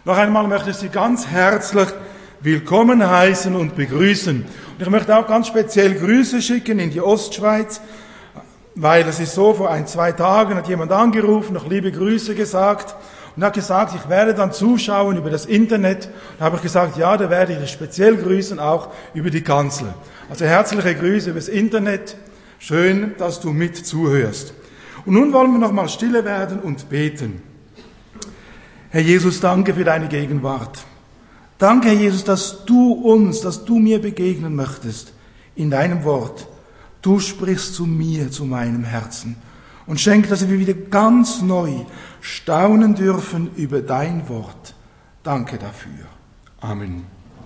Noch einmal möchte ich Sie ganz herzlich willkommen heißen und begrüßen. Und ich möchte auch ganz speziell Grüße schicken in die Ostschweiz, weil es ist so, vor 2 Tagen hat jemand angerufen, noch liebe Grüße gesagt und hat gesagt, ich werde dann zuschauen über das Internet. Da habe ich gesagt, ja, da werde ich dich speziell grüßen, auch über die Kanzel. Also herzliche Grüße über das Internet. Schön, dass du mit zuhörst. Und nun wollen wir noch mal stille werden und beten. Herr Jesus, danke für deine Gegenwart. Danke, Herr Jesus, dass du mir begegnen möchtest in deinem Wort. Du sprichst zu mir, zu meinem Herzen und schenk, dass wir wieder ganz neu staunen dürfen über dein Wort. Danke dafür. Amen.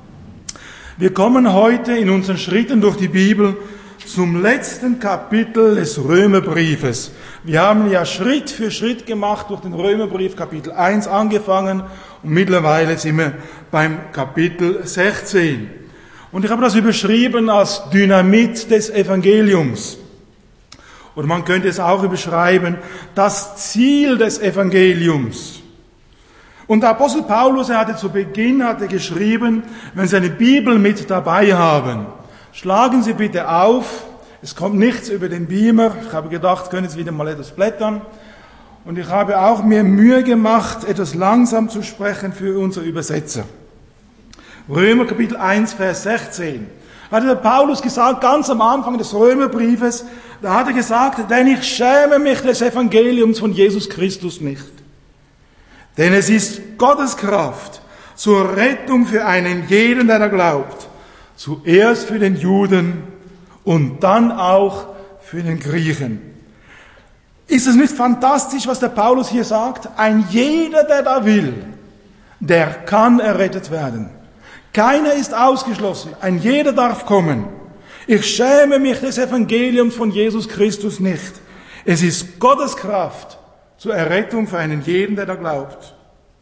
Wir kommen heute in unseren Schritten durch die Bibel zum letzten Kapitel des Römerbriefes. Wir haben ja Schritt für Schritt gemacht durch den Römerbrief, Kapitel 1 angefangen und mittlerweile sind wir beim Kapitel 16. Und ich habe das überschrieben als Dynamit des Evangeliums. Oder man könnte es auch überschreiben, das Ziel des Evangeliums. Und der Apostel Paulus, er hatte zu Beginn geschrieben, wenn Sie eine Bibel mit dabei haben, schlagen Sie bitte auf, es kommt nichts über den Beamer. Ich habe gedacht, können Sie wieder mal etwas blättern. Und ich habe auch mir Mühe gemacht, etwas langsam zu sprechen für unsere Übersetzer. Römer Kapitel 1, Vers 16. Hatte der Paulus gesagt, ganz am Anfang des Römerbriefes, da hat er gesagt, denn ich schäme mich des Evangeliums von Jesus Christus nicht. Denn es ist Gottes Kraft zur Rettung für einen jeden, der da glaubt. Zuerst für den Juden und dann auch für den Griechen. Ist es nicht fantastisch, was der Paulus hier sagt? Ein jeder, der da will, der kann errettet werden. Keiner ist ausgeschlossen. Ein jeder darf kommen. Ich schäme mich des Evangeliums von Jesus Christus nicht. Es ist Gottes Kraft zur Errettung für einen jeden, der da glaubt.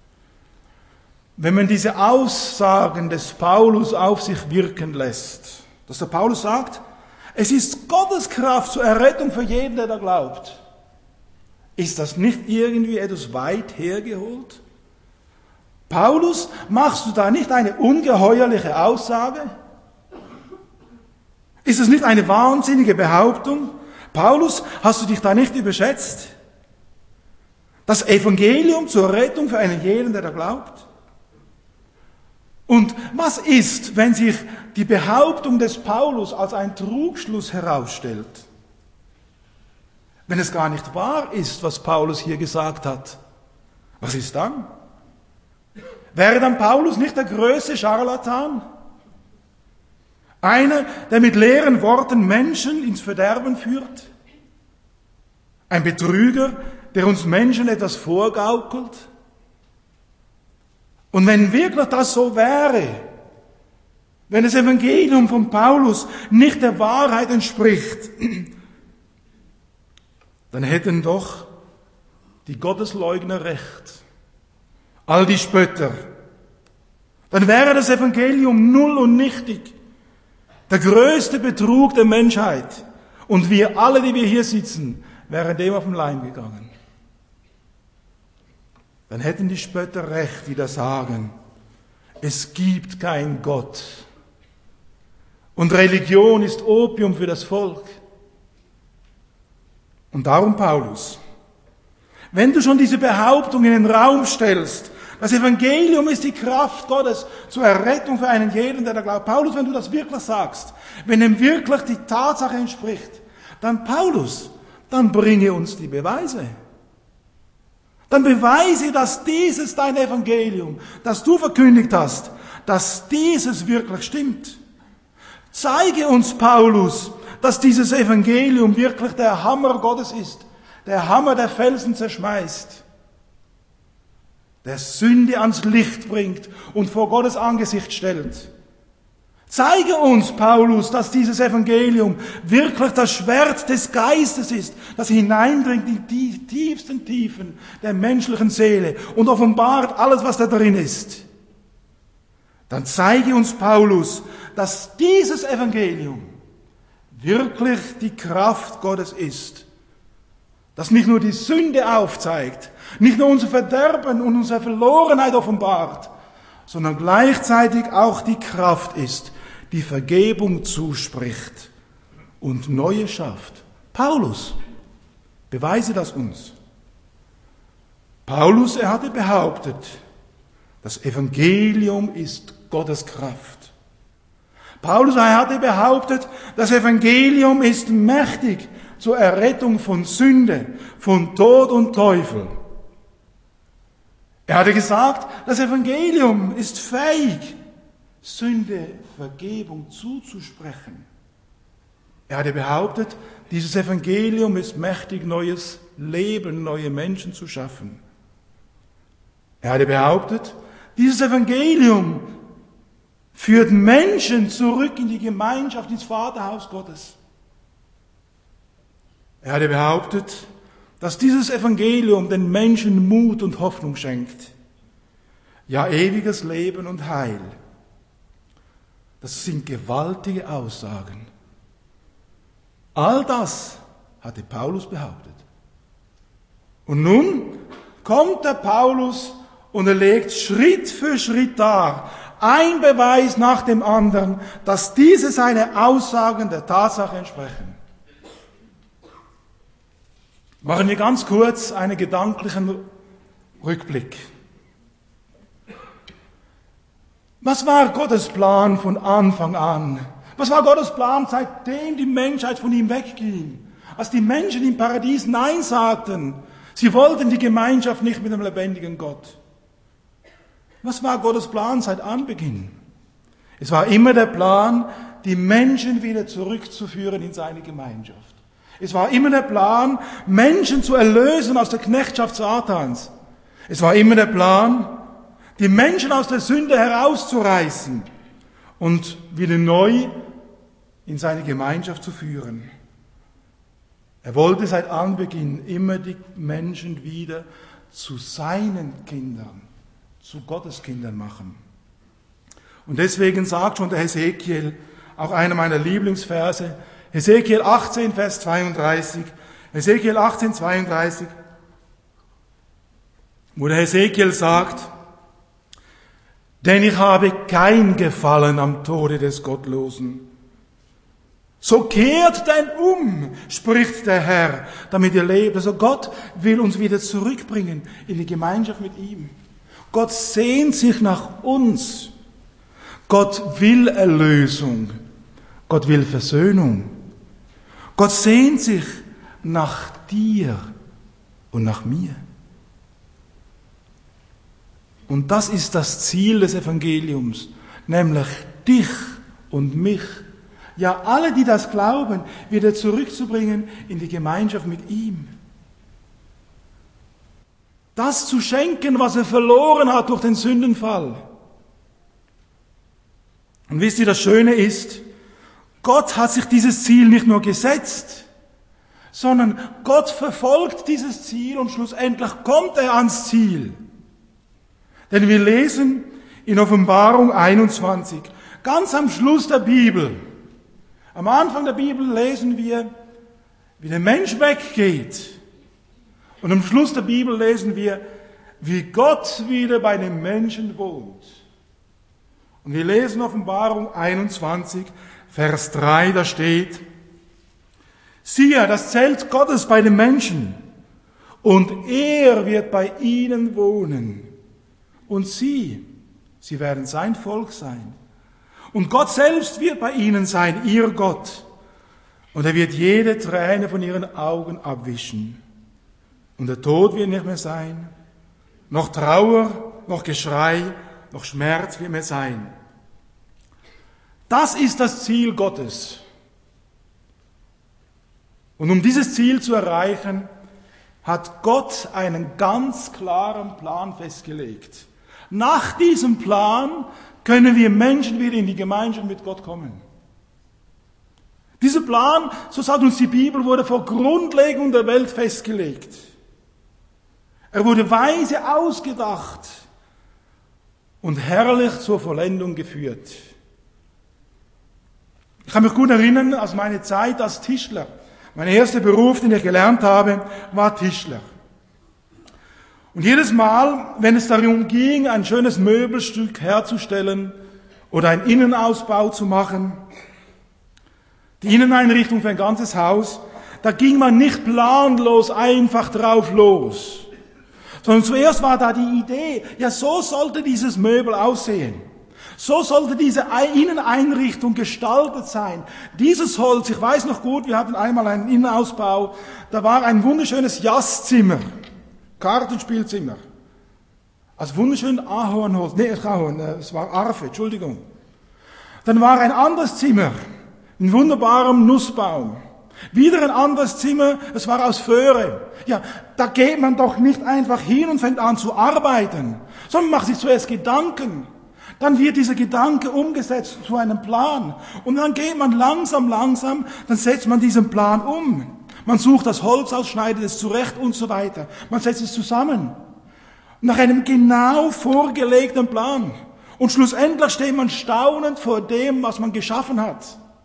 Wenn man diese Aussagen des Paulus auf sich wirken lässt, dass der Paulus sagt, es ist Gottes Kraft zur Errettung für jeden, der da glaubt, ist das nicht irgendwie etwas weit hergeholt? Paulus, machst du da nicht eine ungeheuerliche Aussage? Ist es nicht eine wahnsinnige Behauptung? Paulus, hast du dich da nicht überschätzt? Das Evangelium zur Rettung für einen jeden, der da glaubt? Und was ist, wenn sich die Behauptung des Paulus als ein Trugschluss herausstellt? Wenn es gar nicht wahr ist, was Paulus hier gesagt hat, was ist dann? Wäre dann Paulus nicht der größte Scharlatan? Einer, der mit leeren Worten Menschen ins Verderben führt? Ein Betrüger, der uns Menschen etwas vorgaukelt? Und wenn wirklich das so wäre, wenn das Evangelium von Paulus nicht der Wahrheit entspricht, dann hätten doch die Gottesleugner recht, all die Spötter. Dann wäre das Evangelium null und nichtig, der größte Betrug der Menschheit. Und wir alle, die wir hier sitzen, wären dem auf den Leim gegangen. Dann hätten die Spötter recht, die da sagen, es gibt keinen Gott. Und Religion ist Opium für das Volk. Und darum, Paulus, wenn du schon diese Behauptung in den Raum stellst, das Evangelium ist die Kraft Gottes zur Errettung für einen jeden, der da glaubt. Paulus, wenn du das wirklich sagst, wenn ihm wirklich die Tatsache entspricht, dann Paulus, dann bringe uns die Beweise. Dann beweise, dass dieses dein Evangelium, das du verkündigt hast, dass dieses wirklich stimmt. Zeige uns, Paulus, dass dieses Evangelium wirklich der Hammer Gottes ist, der Hammer, der Felsen zerschmeißt, der Sünde ans Licht bringt und vor Gottes Angesicht stellt. Zeige uns, Paulus, dass dieses Evangelium wirklich das Schwert des Geistes ist, das hineindringt in die tiefsten Tiefen der menschlichen Seele und offenbart alles, was da drin ist. Dann zeige uns, Paulus, dass dieses Evangelium wirklich die Kraft Gottes ist, das nicht nur die Sünde aufzeigt, nicht nur unser Verderben und unsere Verlorenheit offenbart, sondern gleichzeitig auch die Kraft ist, die Vergebung zuspricht und Neue schafft. Paulus, beweise das uns. Paulus, er hatte behauptet, das Evangelium ist Gottes Kraft. Paulus, er hatte behauptet, das Evangelium ist mächtig zur Errettung von Sünde, von Tod und Teufel. Er hatte gesagt, das Evangelium ist fähig, Sünde, Vergebung zuzusprechen. Er hatte behauptet, dieses Evangelium ist mächtig, neues Leben, neue Menschen zu schaffen. Er hatte behauptet, dieses Evangelium führt Menschen zurück in die Gemeinschaft, ins Vaterhaus Gottes. Er hatte behauptet, dass dieses Evangelium den Menschen Mut und Hoffnung schenkt. Ja, ewiges Leben und Heil. Das sind gewaltige Aussagen. All das hatte Paulus behauptet. Und nun kommt der Paulus und er legt Schritt für Schritt dar, ein Beweis nach dem anderen, dass diese seine Aussagen der Tatsache entsprechen. Machen wir ganz kurz einen gedanklichen Rückblick. Was war Gottes Plan von Anfang an? Was war Gottes Plan, seitdem die Menschheit von ihm wegging? Als die Menschen im Paradies Nein sagten, sie wollten die Gemeinschaft nicht mit dem lebendigen Gott. Was war Gottes Plan seit Anbeginn? Es war immer der Plan, die Menschen wieder zurückzuführen in seine Gemeinschaft. Es war immer der Plan, Menschen zu erlösen aus der Knechtschaft Satans. Es war immer der Plan, die Menschen aus der Sünde herauszureißen und wieder neu in seine Gemeinschaft zu führen. Er wollte seit Anbeginn immer die Menschen wieder zu seinen Kindern, zu Gottes Kindern machen. Und deswegen sagt schon der Hesekiel, auch einer meiner Lieblingsverse, Hesekiel 18, Vers 32, Hesekiel 18, 32, wo der Hesekiel sagt, denn ich habe kein Gefallen am Tode des Gottlosen. So kehrt denn um, spricht der Herr, damit ihr lebt. Also Gott will uns wieder zurückbringen in die Gemeinschaft mit ihm. Gott sehnt sich nach uns. Gott will Erlösung. Gott will Versöhnung. Gott sehnt sich nach dir und nach mir. Und das ist das Ziel des Evangeliums, nämlich dich und mich, ja alle, die das glauben, wieder zurückzubringen in die Gemeinschaft mit ihm. Das zu schenken, was er verloren hat durch den Sündenfall. Und wisst ihr, das Schöne ist, Gott hat sich dieses Ziel nicht nur gesetzt, sondern Gott verfolgt dieses Ziel und schlussendlich kommt er ans Ziel. Denn wir lesen in Offenbarung 21, ganz am Schluss der Bibel, am Anfang der Bibel lesen wir, wie der Mensch weggeht. Und am Schluss der Bibel lesen wir, wie Gott wieder bei den Menschen wohnt. Und wir lesen Offenbarung 21, Vers 3, da steht, siehe, das Zelt Gottes bei den Menschen, und er wird bei ihnen wohnen. Und sie werden sein Volk sein. Und Gott selbst wird bei ihnen sein, ihr Gott. Und er wird jede Träne von ihren Augen abwischen. Und der Tod wird nicht mehr sein, noch Trauer, noch Geschrei, noch Schmerz wird mehr sein. Das ist das Ziel Gottes. Und um dieses Ziel zu erreichen, hat Gott einen ganz klaren Plan festgelegt. Nach diesem Plan können wir Menschen wieder in die Gemeinschaft mit Gott kommen. Dieser Plan, so sagt uns die Bibel, wurde vor Grundlegung der Welt festgelegt. Er wurde weise ausgedacht und herrlich zur Vollendung geführt. Ich kann mich gut erinnern, aus meiner Zeit als Tischler. Mein erster Beruf, den ich gelernt habe, war Tischler. Und jedes Mal, wenn es darum ging, ein schönes Möbelstück herzustellen oder einen Innenausbau zu machen, die Inneneinrichtung für ein ganzes Haus, da ging man nicht planlos einfach drauf los, sondern zuerst war da die Idee, ja, so sollte dieses Möbel aussehen. So sollte diese Inneneinrichtung gestaltet sein. Dieses Holz, ich weiß noch gut, wir hatten einmal einen Innenausbau, da war ein wunderschönes Jazzzimmer, Kartenspielzimmer. Also wunderschön Ahornholz, es war Arfe, Entschuldigung. Dann war ein anderes Zimmer, ein wunderbarem Nussbaum. Wieder ein anderes Zimmer, es war aus Föhre. Ja, da geht man doch nicht einfach hin und fängt an zu arbeiten, sondern macht sich zuerst Gedanken. Dann wird dieser Gedanke umgesetzt zu einem Plan. Und dann geht man langsam, dann setzt man diesen Plan um. Man sucht das Holz aus, schneidet es zurecht und so weiter. Man setzt es zusammen. Nach einem genau vorgelegten Plan. Und schlussendlich steht man staunend vor dem, was man geschaffen hat.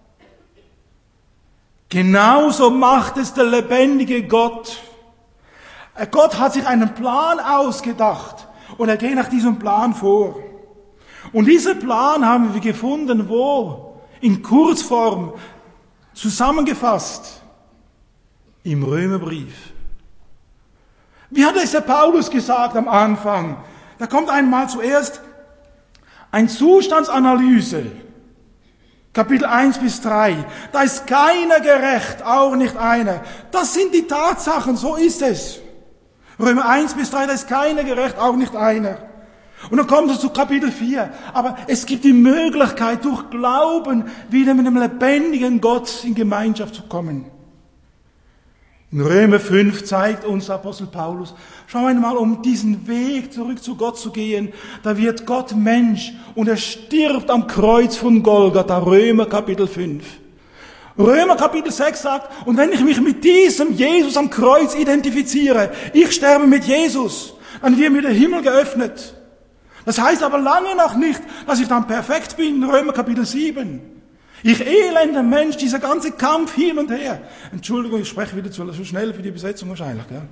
Genauso macht es der lebendige Gott. Gott hat sich einen Plan ausgedacht und er geht nach diesem Plan vor. Und diesen Plan haben wir gefunden, wo? In Kurzform, zusammengefasst, im Römerbrief. Wie hat es der Paulus gesagt am Anfang? Da kommt einmal zuerst eine Zustandsanalyse. Kapitel 1 bis 3. Da ist keiner gerecht, auch nicht einer. Das sind die Tatsachen, so ist es. Römer 1 bis 3, da ist keiner gerecht, auch nicht einer. Und dann kommt es zu Kapitel 4. Aber es gibt die Möglichkeit, durch Glauben wieder mit dem lebendigen Gott in Gemeinschaft zu kommen. In Römer 5 zeigt uns Apostel Paulus, schau einmal, um diesen Weg zurück zu Gott zu gehen, da wird Gott Mensch und er stirbt am Kreuz von Golgatha, Römer Kapitel 5. Römer Kapitel 6 sagt, und wenn ich mich mit diesem Jesus am Kreuz identifiziere, ich sterbe mit Jesus, dann wird mir der Himmel geöffnet. Das heißt aber lange noch nicht, dass ich dann perfekt bin, Römer Kapitel 7. Ich elender Mensch, dieser ganze Kampf hin und her. Entschuldigung, ich spreche wieder zu schnell für die Besetzung wahrscheinlich. Gell?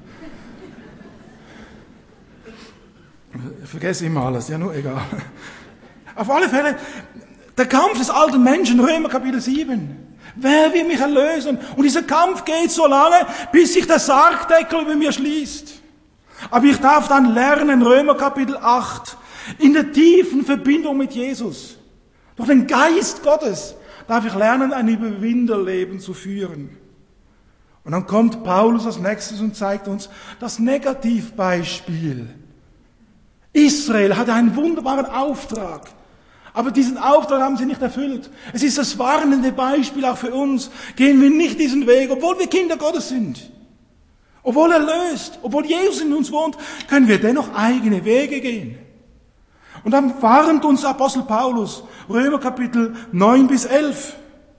Ich vergesse immer alles, ja nur egal. Auf alle Fälle, der Kampf des alten Menschen, Römer Kapitel 7. Wer will mich erlösen? Und dieser Kampf geht so lange, bis sich der Sargdeckel über mir schließt. Aber ich darf dann lernen, Römer Kapitel 8, in der tiefen Verbindung mit Jesus, durch den Geist Gottes, darf ich lernen, ein Überwinderleben zu führen. Und dann kommt Paulus als nächstes und zeigt uns das Negativbeispiel. Israel hatte einen wunderbaren Auftrag, aber diesen Auftrag haben sie nicht erfüllt. Es ist das warnende Beispiel auch für uns. Gehen wir nicht diesen Weg, obwohl wir Kinder Gottes sind. Obwohl er löst, obwohl Jesus in uns wohnt, können wir dennoch eigene Wege gehen. Und dann warnt uns Apostel Paulus, Römer Kapitel 9 bis 11.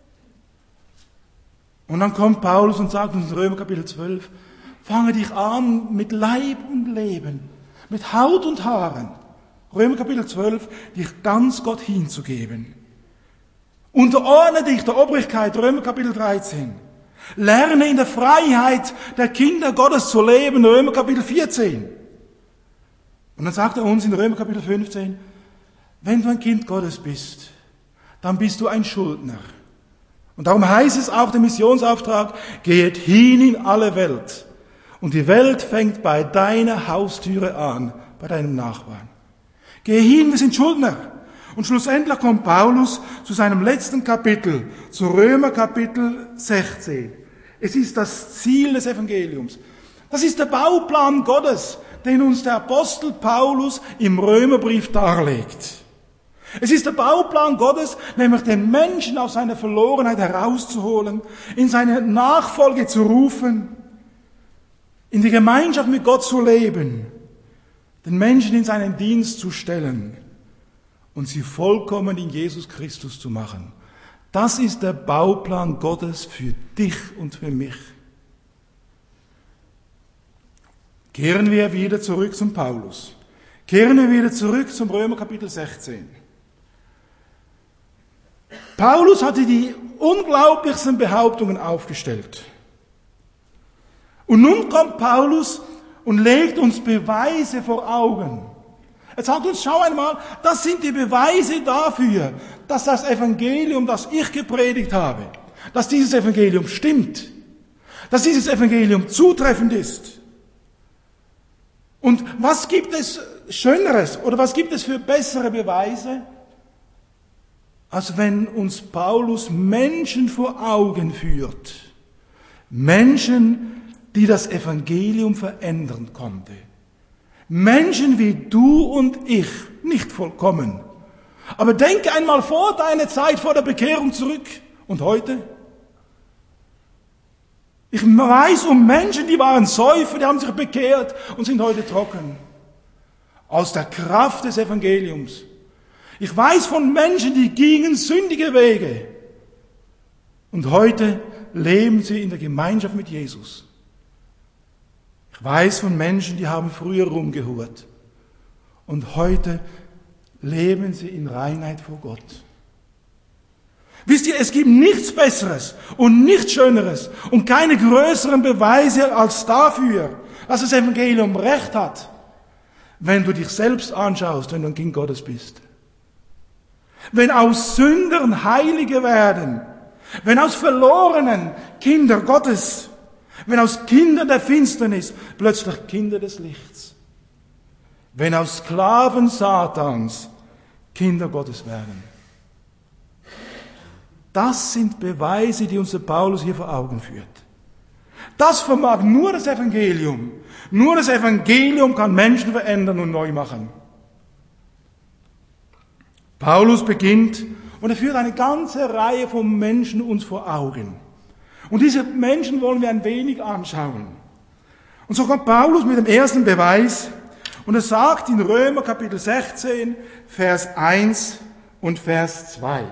Und dann kommt Paulus und sagt uns in Römer Kapitel 12, fange dich an mit Leib und Leben, mit Haut und Haaren, Römer Kapitel 12, dich ganz Gott hinzugeben. Unterordne dich der Obrigkeit, Römer Kapitel 13. Lerne in der Freiheit der Kinder Gottes zu leben, Römer Kapitel 14. Und dann sagt er uns in Römer Kapitel 15, wenn du ein Kind Gottes bist, dann bist du ein Schuldner. Und darum heißt es auch der Missionsauftrag, geht hin in alle Welt. Und die Welt fängt bei deiner Haustüre an, bei deinem Nachbarn. Geh hin, wir sind Schuldner. Und schlussendlich kommt Paulus zu seinem letzten Kapitel, zu Römer Kapitel 16. Es ist das Ziel des Evangeliums. Das ist der Bauplan Gottes, den uns der Apostel Paulus im Römerbrief darlegt. Es ist der Bauplan Gottes, nämlich den Menschen aus seiner Verlorenheit herauszuholen, in seine Nachfolge zu rufen, in die Gemeinschaft mit Gott zu leben, den Menschen in seinen Dienst zu stellen und sie vollkommen in Jesus Christus zu machen. Das ist der Bauplan Gottes für dich und für mich. Kehren wir wieder zurück zum Paulus. Kehren wir wieder zurück zum Römer Kapitel 16. Paulus hatte die unglaublichsten Behauptungen aufgestellt. Und nun kommt Paulus und legt uns Beweise vor Augen. Er sagt uns, schau einmal, das sind die Beweise dafür, dass das Evangelium, das ich gepredigt habe, dass dieses Evangelium stimmt, dass dieses Evangelium zutreffend ist. Und was gibt es Schöneres oder was gibt es für bessere Beweise, als wenn uns Paulus Menschen vor Augen führt. Menschen, die das Evangelium verändern konnte. Menschen wie du und ich, nicht vollkommen. Aber denke einmal vor deiner Zeit, vor der Bekehrung zurück. Und heute? Ich weiß um Menschen, die waren Säufer, die haben sich bekehrt und sind heute trocken. Aus der Kraft des Evangeliums. Ich weiß von Menschen, die gingen sündige Wege. Und heute leben sie in der Gemeinschaft mit Jesus. Ich weiß von Menschen, die haben früher rumgehurt. Und heute leben sie in Reinheit vor Gott. Wisst ihr, es gibt nichts Besseres und nichts Schöneres und keine größeren Beweise als dafür, dass das Evangelium Recht hat, wenn du dich selbst anschaust, wenn du ein Kind Gottes bist. Wenn aus Sündern Heilige werden, wenn aus Verlorenen Kinder Gottes, wenn aus Kindern der Finsternis plötzlich Kinder des Lichts, wenn aus Sklaven Satans Kinder Gottes werden. Das sind Beweise, die uns der Paulus hier vor Augen führt. Das vermag nur das Evangelium. Nur das Evangelium kann Menschen verändern und neu machen. Paulus beginnt und er führt eine ganze Reihe von Menschen uns vor Augen. Und diese Menschen wollen wir ein wenig anschauen. Und so kommt Paulus mit dem ersten Beweis und er sagt in Römer Kapitel 16, Vers 1 und Vers 2.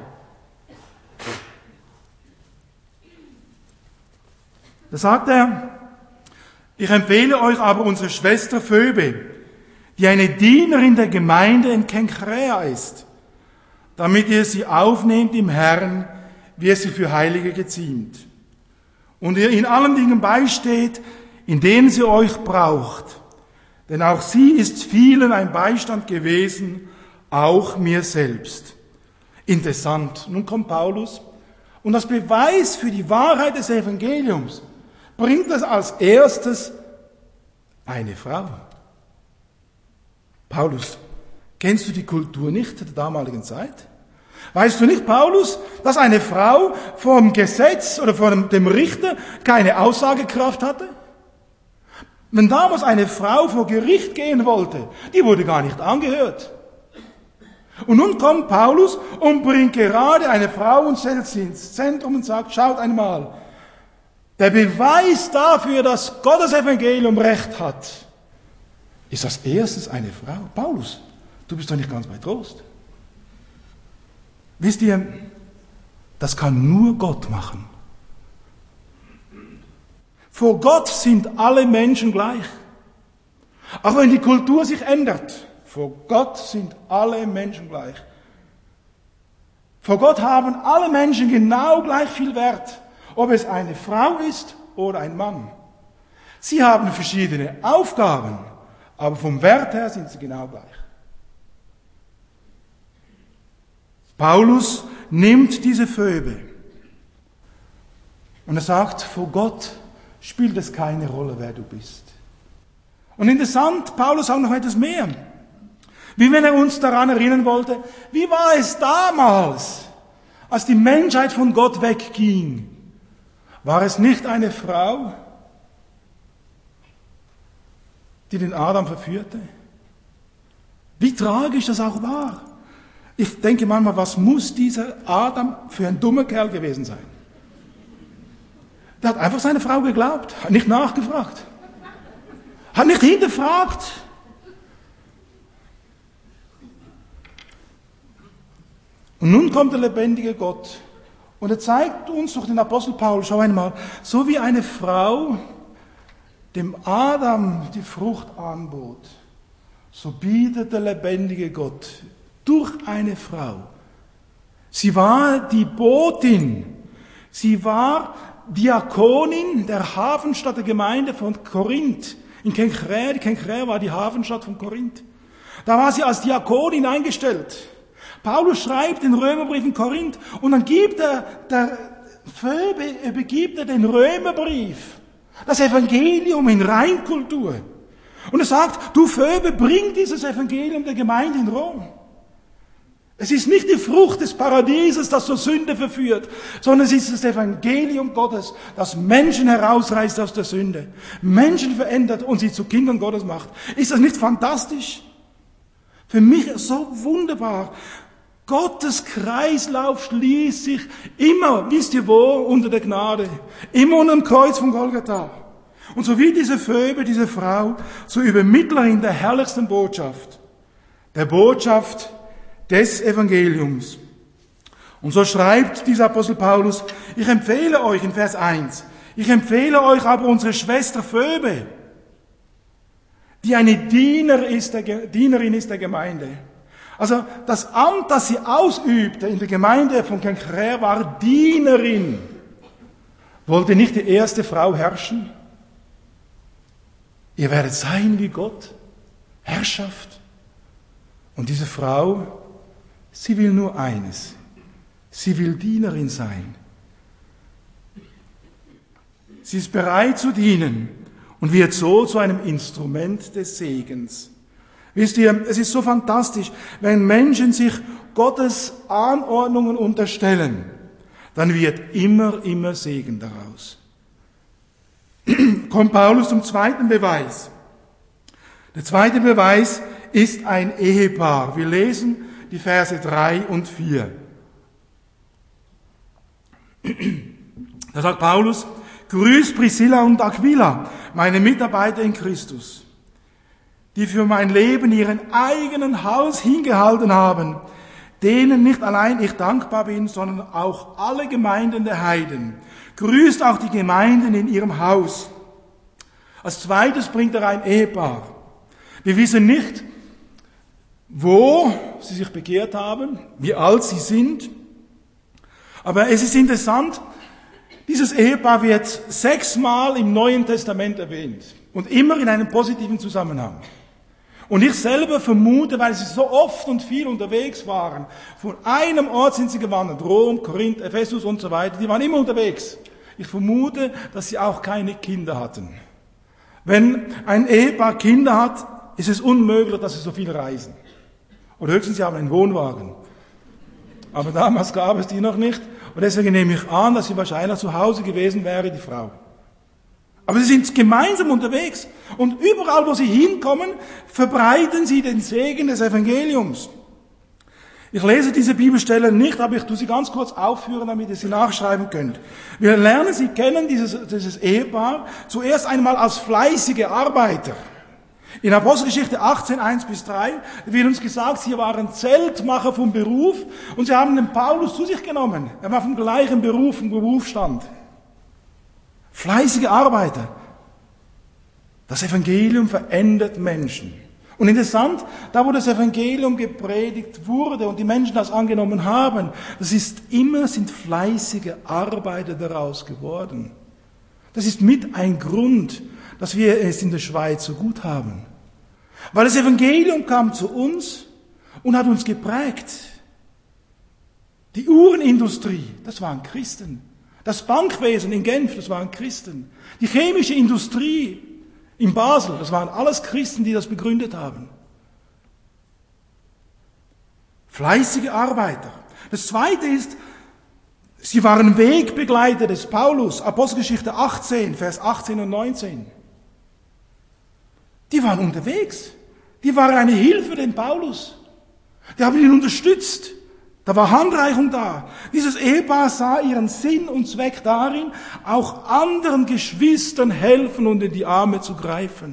Da sagt er, ich empfehle euch aber unsere Schwester Phoebe, die eine Dienerin der Gemeinde in Kenchrea ist, damit ihr sie aufnehmt im Herrn, wie es sie für Heilige geziemt. Und ihr in allen Dingen beisteht, in denen sie euch braucht. Denn auch sie ist vielen ein Beistand gewesen, auch mir selbst. Interessant. Nun kommt Paulus und als Beweis für die Wahrheit des Evangeliums bringt es als erstes eine Frau. Paulus, kennst du die Kultur nicht der damaligen Zeit? Weißt du nicht, Paulus, dass eine Frau vor dem Gesetz oder vor dem Richter keine Aussagekraft hatte? Wenn damals eine Frau vor Gericht gehen wollte, die wurde gar nicht angehört. Und nun kommt Paulus und bringt gerade eine Frau und stellt sie ins Zentrum und sagt, schaut einmal, der Beweis dafür, dass Gottes Evangelium Recht hat, ist als erstes eine Frau. Paulus, du bist doch nicht ganz bei Trost. Wisst ihr, das kann nur Gott machen. Vor Gott sind alle Menschen gleich. Auch wenn die Kultur sich ändert, vor Gott sind alle Menschen gleich. Vor Gott haben alle Menschen genau gleich viel Wert, ob es eine Frau ist oder ein Mann. Sie haben verschiedene Aufgaben, aber vom Wert her sind sie genau gleich. Paulus nimmt diese Phoebe und er sagt, vor Gott spielt es keine Rolle, wer du bist. Und interessant, Paulus sagt noch etwas mehr. Wie wenn er uns daran erinnern wollte, wie war es damals, als die Menschheit von Gott wegging? War es nicht eine Frau, die den Adam verführte? Wie tragisch das auch war. Ich denke manchmal, was muss dieser Adam für ein dummer Kerl gewesen sein? Der hat einfach seine Frau geglaubt, hat nicht nachgefragt, hat nicht hinterfragt. Und nun kommt der lebendige Gott und er zeigt uns durch den Apostel Paulus, schau einmal, so wie eine Frau dem Adam die Frucht anbot, so bietet der lebendige Gott durch eine Frau. Sie war die Botin, sie war Diakonin der Hafenstadt der Gemeinde von Korinth, In Kenkräer. Kenkräer war die Hafenstadt von Korinth. Da war sie als Diakonin eingestellt. Paulus schreibt den Römerbrief in Korinth und dann gibt der Phoebe begibt er den Römerbrief, das Evangelium in Reinkultur. Und er sagt, du Phoebe, bring dieses Evangelium der Gemeinde in Rom. Es ist nicht die Frucht des Paradieses, das zur Sünde verführt, sondern es ist das Evangelium Gottes, das Menschen herausreißt aus der Sünde, Menschen verändert und sie zu Kindern Gottes macht. Ist das nicht fantastisch? Für mich so wunderbar. Gottes Kreislauf schließt sich immer, wisst ihr wo, unter der Gnade, immer unter dem Kreuz von Golgatha. Und so wird diese Phoebe, diese Frau, zur Übermittlerin der herrlichsten Botschaft, der Botschaft des Evangeliums. Und so schreibt dieser Apostel Paulus, ich empfehle euch in Vers 1, ich empfehle euch aber unsere Schwester Phoebe, die eine Dienerin ist der Gemeinde. Also das Amt, das sie ausübte in der Gemeinde von Kenkräer, war Dienerin. Wollte nicht die erste Frau herrschen? Ihr werdet sein wie Gott. Herrschaft. Und diese Frau, sie will nur eines. Sie will Dienerin sein. Sie ist bereit zu dienen und wird so zu einem Instrument des Segens. Wisst ihr, es ist so fantastisch, wenn Menschen sich Gottes Anordnungen unterstellen, dann wird immer Segen daraus. Kommt Paulus zum zweiten Beweis. Der zweite Beweis ist ein Ehepaar. Wir lesen die Verse 3 und 4. Da sagt Paulus, grüßt Priscilla und Aquila, meine Mitarbeiter in Christus, die für mein Leben ihren eigenen Hals hingehalten haben, denen nicht allein ich dankbar bin, sondern auch alle Gemeinden der Heiden. Grüßt auch die Gemeinden in ihrem Haus. Als zweites bringt er ein Ehepaar. Wir wissen nicht, wo sie sich bekehrt haben, wie alt sie sind. Aber es ist interessant, dieses Ehepaar wird 6-mal im Neuen Testament erwähnt. Und immer in einem positiven Zusammenhang. Und ich selber vermute, weil sie so oft und viel unterwegs waren, von einem Ort sind sie gewandert, Rom, Korinth, Ephesus und so weiter, die waren immer unterwegs. Ich vermute, dass sie auch keine Kinder hatten. Wenn ein Ehepaar Kinder hat, ist es unmöglich, dass sie so viel reisen. Oder höchstens sie haben einen Wohnwagen. Aber damals gab es die noch nicht. Und deswegen nehme ich an, dass sie wahrscheinlich zu Hause gewesen wäre, die Frau. Aber sie sind gemeinsam unterwegs. Und überall, wo sie hinkommen, verbreiten sie den Segen des Evangeliums. Ich lese diese Bibelstelle nicht, aber ich tue sie ganz kurz aufführen, damit ihr sie nachschreiben könnt. Wir lernen sie kennen, dieses Ehepaar, zuerst einmal als fleißige Arbeiter. In Apostelgeschichte 18, 1-3 wird uns gesagt, sie waren Zeltmacher vom Beruf und sie haben den Paulus zu sich genommen. Er war vom gleichen Beruf, vom Berufsstand. Fleißige Arbeiter. Das Evangelium verändert Menschen. Und interessant, da wo das Evangelium gepredigt wurde und die Menschen das angenommen haben, sind fleißige Arbeiter daraus geworden. Das ist mit ein Grund, dass wir es in der Schweiz so gut haben. Weil das Evangelium kam zu uns und hat uns geprägt. Die Uhrenindustrie, das waren Christen. Das Bankwesen in Genf, das waren Christen. Die chemische Industrie in Basel, das waren alles Christen, die das begründet haben. Fleißige Arbeiter. Das Zweite ist, sie waren Wegbegleiter des Paulus, Apostelgeschichte 18, Vers 18 und 19. Die waren unterwegs. Die waren eine Hilfe dem Paulus. Die haben ihn unterstützt. Da war Handreichung da. Dieses Ehepaar sah ihren Sinn und Zweck darin, auch anderen Geschwistern helfen und in die Arme zu greifen.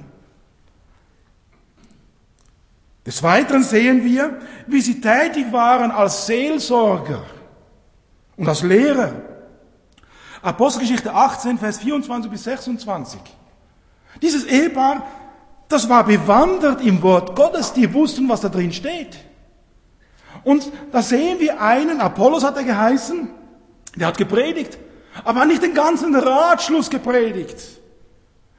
Des Weiteren sehen wir, wie sie tätig waren als Seelsorger und als Lehrer. Apostelgeschichte 18, Vers 24-26. Dieses Ehepaar, das war bewandert im Wort Gottes, die wussten, was da drin steht. Und da sehen wir einen, Apollos hat er geheißen, der hat gepredigt, aber nicht den ganzen Ratschluss gepredigt.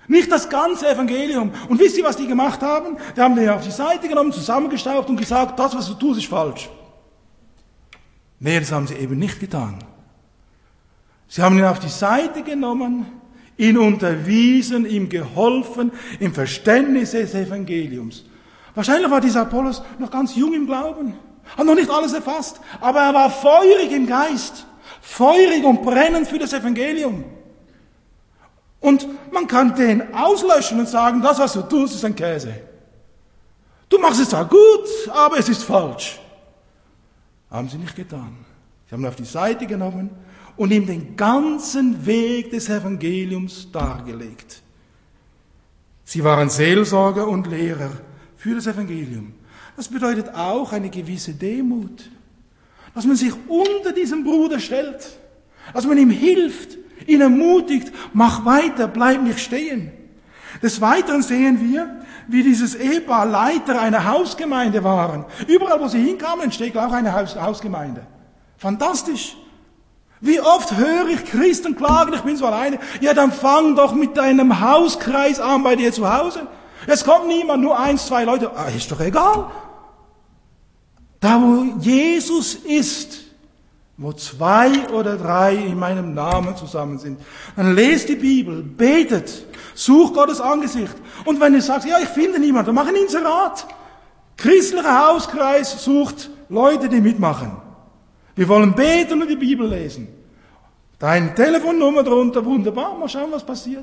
Nicht das ganze Evangelium. Und wisst ihr, was die gemacht haben? Die haben den auf die Seite genommen, zusammengestaubt und gesagt, das, was du tust, ist falsch. Nee, das haben sie eben nicht getan. Sie haben ihn auf die Seite genommen, ihn unterwiesen, ihm geholfen im Verständnis des Evangeliums. Wahrscheinlich war dieser Apollos noch ganz jung im Glauben, hat noch nicht alles erfasst, aber er war feurig im Geist, feurig und brennend für das Evangelium. Und man kann den auslöschen und sagen, das, was du tust, ist ein Käse. Du machst es zwar gut, aber es ist falsch. Haben sie nicht getan. Sie haben ihn auf die Seite genommen und ihm den ganzen Weg des Evangeliums dargelegt. Sie waren Seelsorger und Lehrer für das Evangelium. Das bedeutet auch eine gewisse Demut, dass man sich unter diesen Bruder stellt, dass man ihm hilft, ihn ermutigt, mach weiter, bleib nicht stehen. Des Weiteren sehen wir, wie dieses Ehepaar Leiter einer Hausgemeinde waren. Überall, wo sie hinkamen, entsteht auch eine Hausgemeinde. Fantastisch. Wie oft höre ich Christen klagen, ich bin so alleine. Ja, dann fang doch mit deinem Hauskreis an bei dir zu Hause. Es kommt niemand, nur 1, 2 Leute. Ah, ist doch egal. Da, wo Jesus ist, wo 2 oder 3 in meinem Namen zusammen sind, dann lest die Bibel, betet, sucht Gottes Angesicht. Und wenn du sagst, ja, ich finde niemanden, dann mach ein Inserat. Christlicher Hauskreis sucht Leute, die mitmachen. Wir wollen beten und die Bibel lesen. Deine Telefonnummer drunter, wunderbar, mal schauen, was passiert.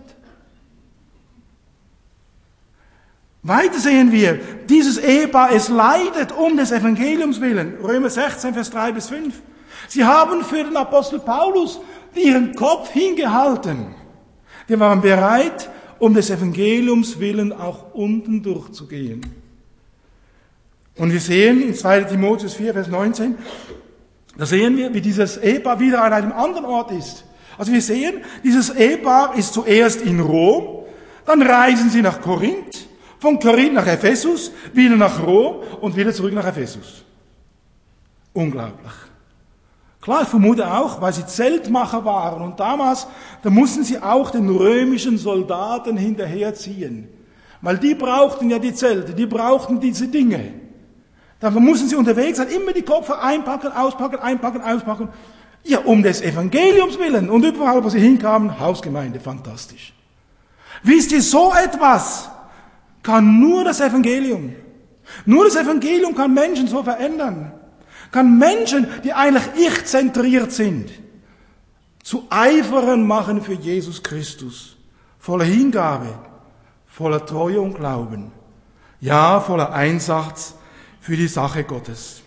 Weiter sehen wir, dieses Ehepaar, es leidet um des Evangeliums willen. Römer 16, Vers 3 bis 5. Sie haben für den Apostel Paulus ihren Kopf hingehalten. Die waren bereit, um des Evangeliums willen auch unten durchzugehen. Und wir sehen in 2 Timotheus 4, Vers 19, da sehen wir, wie dieses Ehepaar wieder an einem anderen Ort ist. Also wir sehen, dieses Ehepaar ist zuerst in Rom, dann reisen sie nach Korinth, von Korinth nach Ephesus, wieder nach Rom und wieder zurück nach Ephesus. Unglaublich. Klar, ich vermute auch, weil sie Zeltmacher waren und damals, da mussten sie auch den römischen Soldaten hinterherziehen. Weil die brauchten ja die Zelte, die brauchten diese Dinge. Da mussten sie unterwegs sein, immer die Koffer einpacken, auspacken, einpacken, auspacken. Ja, um des Evangeliums willen. Und überall, wo sie hinkamen, Hausgemeinde, fantastisch. Wisst ihr, so etwas kann nur das Evangelium. Nur das Evangelium kann Menschen so verändern. Kann Menschen, die eigentlich ich-zentriert sind, zu Eiferern machen für Jesus Christus. Voller Hingabe, voller Treue und Glauben. Ja, voller Einsatz für die Sache Gottes.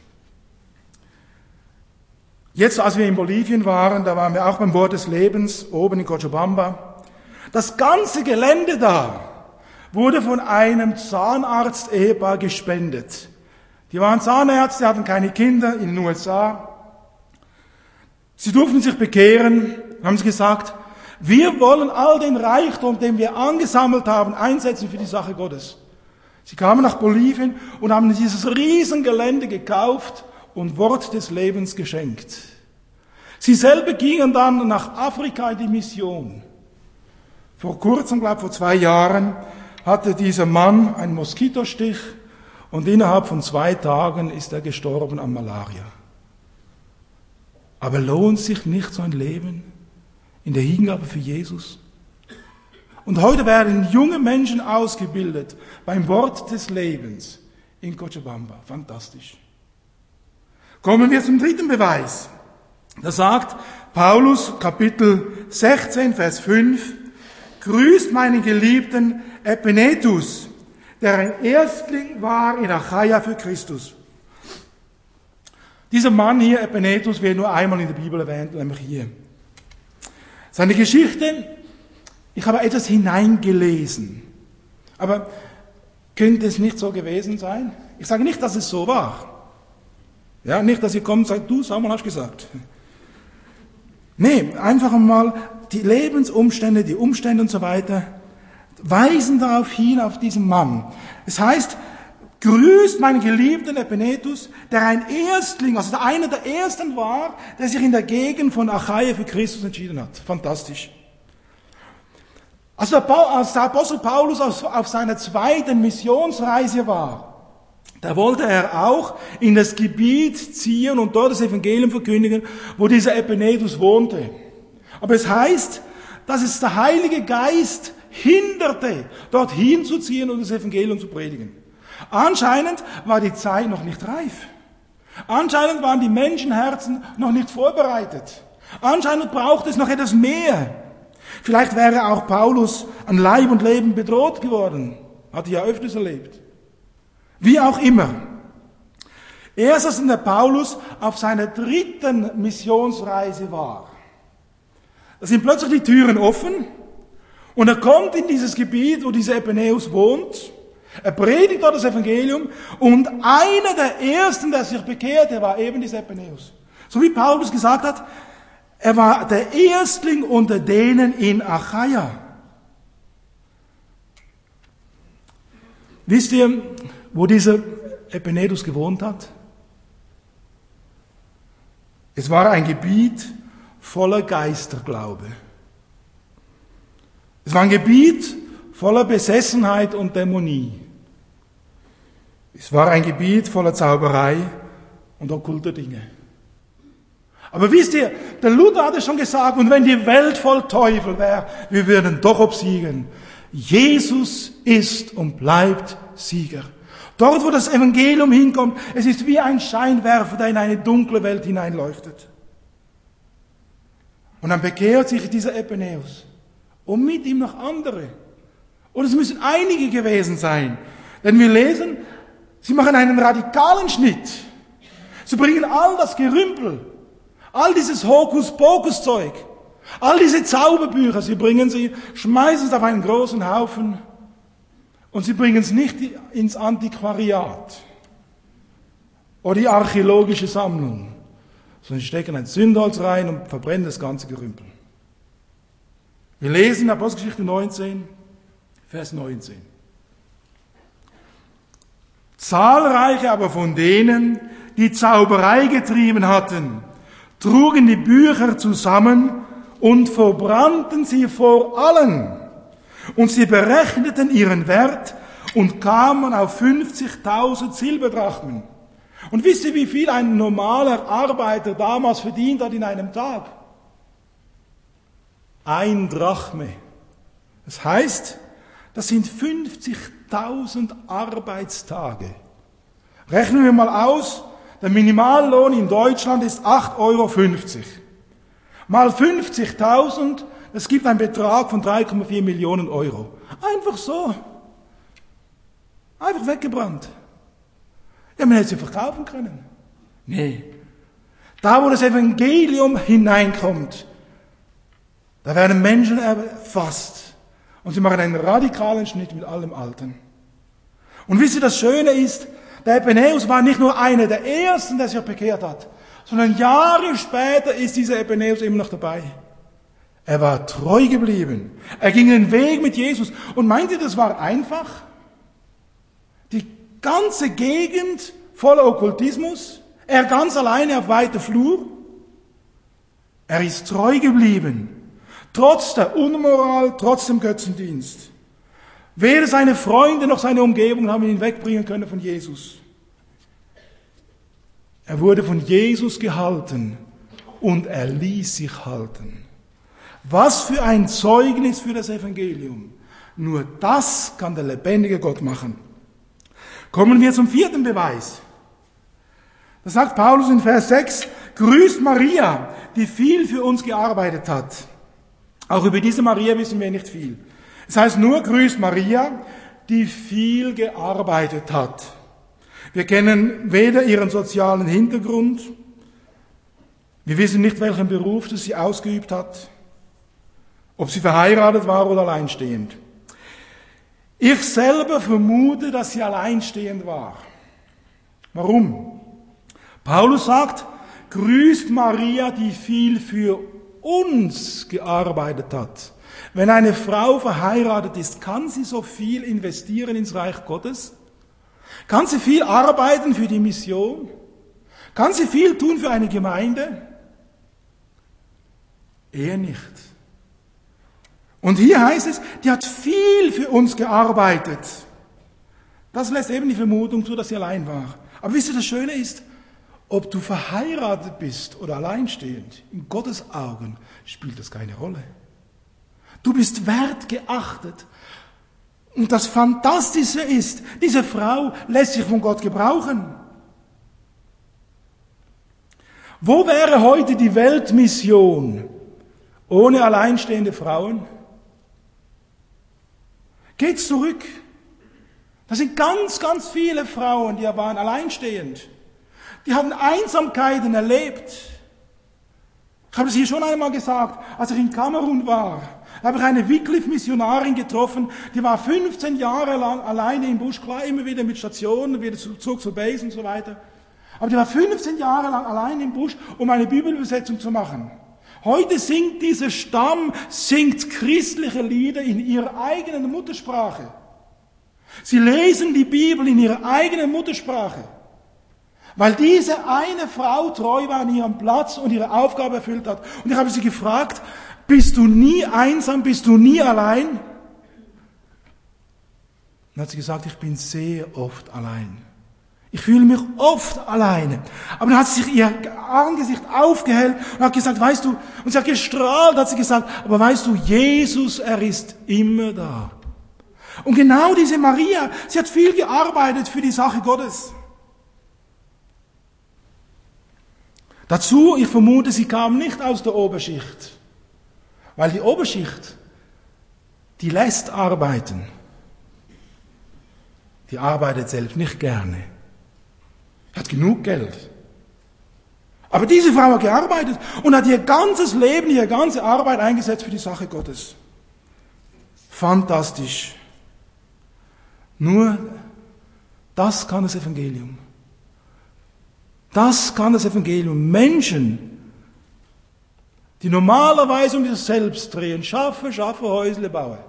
Jetzt, als wir in Bolivien waren, da waren wir auch beim Wort des Lebens, oben in Cochabamba. Das ganze Gelände da wurde von einem Zahnarzt-Ehepaar gespendet. Die waren Zahnärzte, hatten keine Kinder in den USA. Sie durften sich bekehren, haben sie gesagt, wir wollen all den Reichtum, den wir angesammelt haben, einsetzen für die Sache Gottes. Sie kamen nach Bolivien und haben dieses Riesengelände gekauft und Wort des Lebens geschenkt. Sie selber gingen dann nach Afrika in die Mission. Vor kurzem, glaube ich vor 2 Jahren, hatte dieser Mann einen Moskitostich und innerhalb von 2 Tagen ist er gestorben an Malaria. Aber lohnt sich nicht so ein Leben in der Hingabe für Jesus? Und heute werden junge Menschen ausgebildet beim Wort des Lebens in Cochabamba. Fantastisch. Kommen wir zum 3. Beweis. Da sagt Paulus, Kapitel 16, Vers 5, grüßt meinen geliebten Epenetus, der ein Erstling war in Achaia für Christus. Dieser Mann hier, Epenetus, wird nur einmal in der Bibel erwähnt, nämlich hier. Seine Geschichte, ich habe etwas hineingelesen. Aber könnte es nicht so gewesen sein? Ich sage nicht, dass es so war. Ja, nicht, dass ihr kommt und sagt, du, Samuel, hast gesagt. Nee, einfach mal die Lebensumstände, die Umstände und so weiter weisen darauf hin, auf diesen Mann. Es heißt, grüßt meinen geliebten Epenetus, der ein Erstling, also einer der Ersten war, der sich in der Gegend von Achaia für Christus entschieden hat. Fantastisch. Als der Apostel Paulus auf seiner zweiten Missionsreise war, da wollte er auch in das Gebiet ziehen und dort das Evangelium verkündigen, wo dieser Epenetus wohnte. Aber es heißt, dass es der Heilige Geist hinderte, dorthin zu ziehen und das Evangelium zu predigen. Anscheinend war die Zeit noch nicht reif. Anscheinend waren die Menschenherzen noch nicht vorbereitet. Anscheinend braucht es noch etwas mehr. Vielleicht wäre auch Paulus an Leib und Leben bedroht geworden. Hatte ja öfters erlebt. Wie auch immer. Erst als der Paulus auf seiner dritten Missionsreise war, da sind plötzlich die Türen offen und er kommt in dieses Gebiet, wo dieser Epeneus wohnt. Er predigt dort das Evangelium und einer der ersten, der sich bekehrte, war eben dieser Epeneus. So wie Paulus gesagt hat, er war der Erstling unter denen in Achaia. Wisst ihr, wo dieser Epeneus gewohnt hat? Es war ein Gebiet voller Geisterglaube. Es war ein Gebiet voller Besessenheit und Dämonie. Es war ein Gebiet voller Zauberei und okkulter Dinge. Aber wisst ihr, der Luther hatte schon gesagt, und wenn die Welt voll Teufel wäre, wir würden doch obsiegen. Jesus ist und bleibt Sieger. Dort, wo das Evangelium hinkommt, es ist wie ein Scheinwerfer, der in eine dunkle Welt hineinleuchtet. Und dann bekehrt sich dieser Epeneus. Und mit ihm noch andere. Und es müssen einige gewesen sein. Denn wir lesen, sie machen einen radikalen Schnitt. Sie bringen all das Gerümpel, all dieses Hokuspokus-Zeug, all diese Zauberbücher, sie bringen sie, schmeißen es auf einen großen Haufen und sie bringen es nicht ins Antiquariat oder die archäologische Sammlung, sondern sie stecken ein Zündholz rein und verbrennen das ganze Gerümpel. Wir lesen in Apostelgeschichte 19, Vers 19. Zahlreiche aber von denen, die Zauberei getrieben hatten, trugen die Bücher zusammen und verbrannten sie vor allen. Und sie berechneten ihren Wert und kamen auf 50.000 Silberdrachmen. Und wisst ihr, wie viel ein normaler Arbeiter damals verdient hat in einem Tag? 1 Drachme. Das heißt, das sind 50.000 Arbeitstage. Rechnen wir mal aus, der Minimallohn in Deutschland ist 8,50 Euro. Mal 50.000, das gibt einen Betrag von 3,4 Millionen Euro. Einfach so. Einfach weggebrannt. Ja, man hätte sie verkaufen können. Nee. Da, wo das Evangelium hineinkommt, da werden Menschen erfasst. Und sie machen einen radikalen Schnitt mit allem Alten. Und wisst ihr, das Schöne ist, der Epeneus war nicht nur einer der Ersten, der sich bekehrt hat, sondern Jahre später ist dieser Epeneus immer noch dabei. Er war treu geblieben. Er ging den Weg mit Jesus. Und meint ihr, das war einfach? Die ganze Gegend voller Okkultismus, er ganz alleine auf weiter Flur. Er ist treu geblieben. Trotz der Unmoral, trotz dem Götzendienst. Weder seine Freunde noch seine Umgebung haben ihn wegbringen können von Jesus. Er wurde von Jesus gehalten und er ließ sich halten. Was für ein Zeugnis für das Evangelium. Nur das kann der lebendige Gott machen. Kommen wir zum 4. Beweis. Da sagt Paulus in Vers 6, grüßt Maria, die viel für uns gearbeitet hat. Auch über diese Maria wissen wir nicht viel. Es heißt nur, grüßt Maria, die viel gearbeitet hat. Wir kennen weder ihren sozialen Hintergrund, wir wissen nicht, welchen Beruf sie ausgeübt hat, ob sie verheiratet war oder alleinstehend. Ich selber vermute, dass sie alleinstehend war. Warum? Paulus sagt, grüßt Maria, die viel für uns gearbeitet hat. Wenn eine Frau verheiratet ist, kann sie so viel investieren ins Reich Gottes? Kann sie viel arbeiten für die Mission? Kann sie viel tun für eine Gemeinde? Eher nicht. Und hier heißt es, die hat viel für uns gearbeitet. Das lässt eben die Vermutung zu, dass sie allein war. Aber wisst ihr, das Schöne ist, ob du verheiratet bist oder alleinstehend, in Gottes Augen spielt das keine Rolle. Du bist wertgeachtet. Und das Fantastische ist, diese Frau lässt sich von Gott gebrauchen. Wo wäre heute die Weltmission ohne alleinstehende Frauen? Geht's zurück. Da sind ganz, ganz viele Frauen, die waren alleinstehend. Die haben Einsamkeiten erlebt. Ich habe es hier schon einmal gesagt, als ich in Kamerun war, habe ich eine Wycliffe-Missionarin getroffen, die war 15 Jahre lang alleine im Busch, klar, immer wieder mit Stationen, wieder zurück zur Base und so weiter. Aber die war 15 Jahre lang allein im Busch, um eine Bibelübersetzung zu machen. Heute singt dieser Stamm, christliche Lieder in ihrer eigenen Muttersprache. Sie lesen die Bibel in ihrer eigenen Muttersprache. Weil diese eine Frau treu war an ihrem Platz und ihre Aufgabe erfüllt hat. Und ich habe sie gefragt, bist du nie einsam, bist du nie allein? Dann hat sie gesagt, ich bin sehr oft allein. Ich fühle mich oft alleine. Aber dann hat sich ihr Angesicht aufgehellt und hat gesagt, weißt du, und sie hat gestrahlt, hat sie gesagt, aber weißt du, Jesus, er ist immer da. Und genau diese Maria, sie hat viel gearbeitet für die Sache Gottes. Dazu, ich vermute, sie kam nicht aus der Oberschicht. Weil die Oberschicht, die lässt arbeiten. Die arbeitet selbst nicht gerne. Hat genug Geld. Aber diese Frau hat gearbeitet und hat ihr ganzes Leben, ihre ganze Arbeit eingesetzt für die Sache Gottes. Fantastisch. Nur das kann das Evangelium. Das kann das Evangelium. Menschen, die normalerweise um sich selbst drehen, schaffe, Häusle bauen.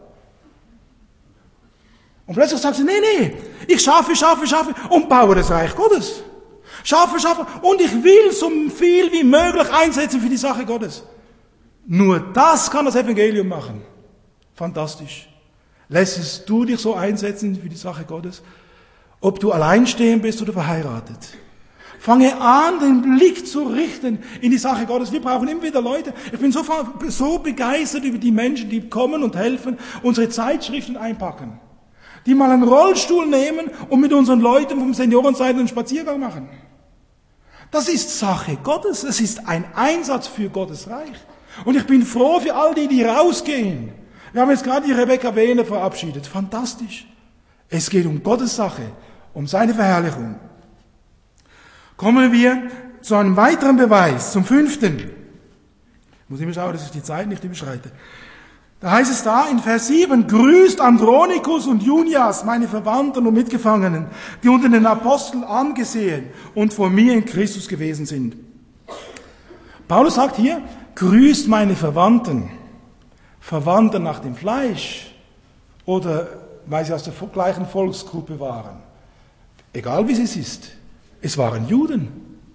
Und plötzlich sagt sie, nee, ich schaffe und baue das Reich Gottes. Schaffe und ich will so viel wie möglich einsetzen für die Sache Gottes. Nur das kann das Evangelium machen. Fantastisch. Lässt du dich so einsetzen für die Sache Gottes? Ob du alleinstehend bist oder verheiratet. Fange an, den Blick zu richten in die Sache Gottes. Wir brauchen immer wieder Leute. Ich bin so begeistert über die Menschen, die kommen und helfen, unsere Zeitschriften einpacken. Die mal einen Rollstuhl nehmen und mit unseren Leuten vom Seniorenseite einen Spaziergang machen. Das ist Sache Gottes. Es ist ein Einsatz für Gottes Reich. Und ich bin froh für all die, die rausgehen. Wir haben jetzt gerade die Rebecca Wehner verabschiedet. Fantastisch. Es geht um Gottes Sache, um seine Verherrlichung. Kommen wir zu einem weiteren Beweis, zum 5. Ich muss immer schauen, dass ich die Zeit nicht überschreite. Da heißt es da in Vers 7, grüßt Andronikus und Junias, meine Verwandten und Mitgefangenen, die unter den Aposteln angesehen und vor mir in Christus gewesen sind. Paulus sagt hier, grüßt meine Verwandten. Verwandten nach dem Fleisch oder weil sie aus der gleichen Volksgruppe waren. Egal wie es ist. Es waren Juden.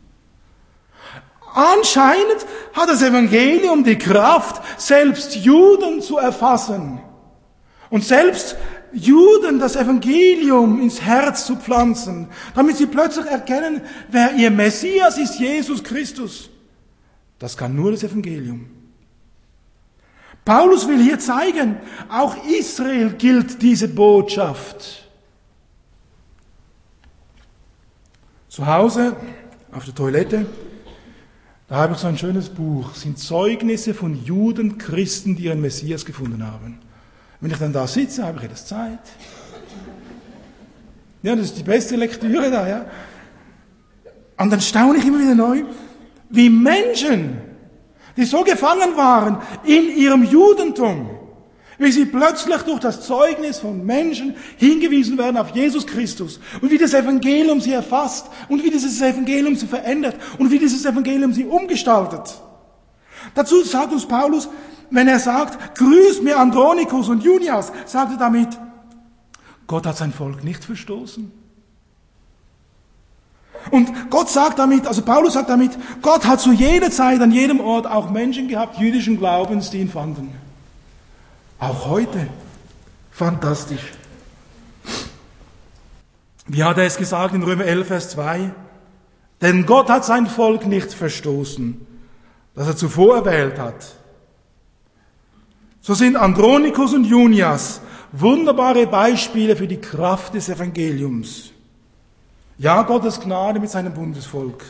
Anscheinend hat das Evangelium die Kraft, selbst Juden zu erfassen. Und selbst Juden das Evangelium ins Herz zu pflanzen, damit sie plötzlich erkennen, wer ihr Messias ist, Jesus Christus. Das kann nur das Evangelium. Paulus will hier zeigen, auch Israel gilt diese Botschaft. Zu Hause, auf der Toilette, da habe ich so ein schönes Buch, das sind Zeugnisse von Juden, Christen, die ihren Messias gefunden haben. Wenn ich dann da sitze, habe ich etwas Zeit. Ja, das ist die beste Lektüre da, ja. Und dann staune ich immer wieder neu, wie Menschen, die so gefangen waren in ihrem Judentum, wie sie plötzlich durch das Zeugnis von Menschen hingewiesen werden auf Jesus Christus und wie das Evangelium sie erfasst und wie dieses Evangelium sie verändert und wie dieses Evangelium sie umgestaltet. Dazu sagt uns Paulus, wenn er sagt, grüßt mir Andronikus und Junias, sagt er damit, Gott hat sein Volk nicht verstoßen. Und Gott sagt damit, also Paulus sagt damit, Gott hat zu jeder Zeit, an jedem Ort auch Menschen gehabt, jüdischen Glaubens, die ihn fanden. Auch heute. Fantastisch. Wie hat er es gesagt in Römer 11, Vers 2? Denn Gott hat sein Volk nicht verstoßen, das er zuvor erwählt hat. So sind Andronikus und Junias wunderbare Beispiele für die Kraft des Evangeliums. Ja, Gottes Gnade mit seinem Bundesvolk.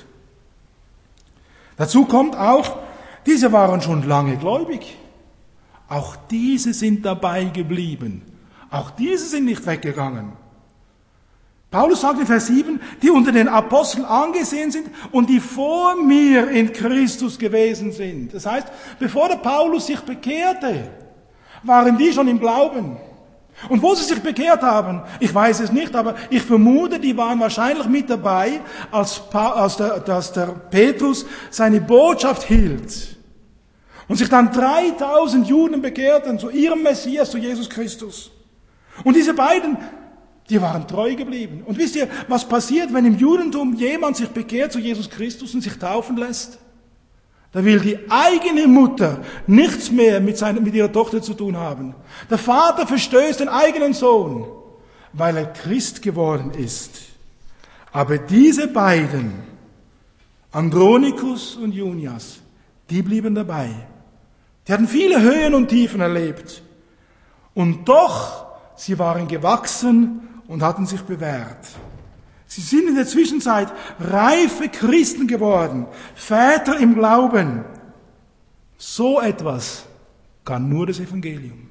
Dazu kommt auch, diese waren schon lange gläubig. Auch diese sind dabei geblieben. Auch diese sind nicht weggegangen. Paulus sagt in Vers 7, die unter den Aposteln angesehen sind und die vor mir in Christus gewesen sind. Das heißt, bevor der Paulus sich bekehrte, waren die schon im Glauben. Und wo sie sich bekehrt haben, ich weiß es nicht, aber ich vermute, die waren wahrscheinlich mit dabei, als der Petrus seine Botschaft hielt. Und sich dann 3000 Juden bekehrten zu ihrem Messias, zu Jesus Christus. Und diese beiden, die waren treu geblieben. Und wisst ihr, was passiert, wenn im Judentum jemand sich bekehrt zu Jesus Christus und sich taufen lässt? Da will die eigene Mutter nichts mehr mit ihrer Tochter zu tun haben. Der Vater verstößt den eigenen Sohn, weil er Christ geworden ist. Aber diese beiden, Andronikus und Junias, die blieben dabei. Die hatten viele Höhen und Tiefen erlebt. Und doch, sie waren gewachsen und hatten sich bewährt. Sie sind in der Zwischenzeit reife Christen geworden, Väter im Glauben. So etwas kann nur das Evangelium.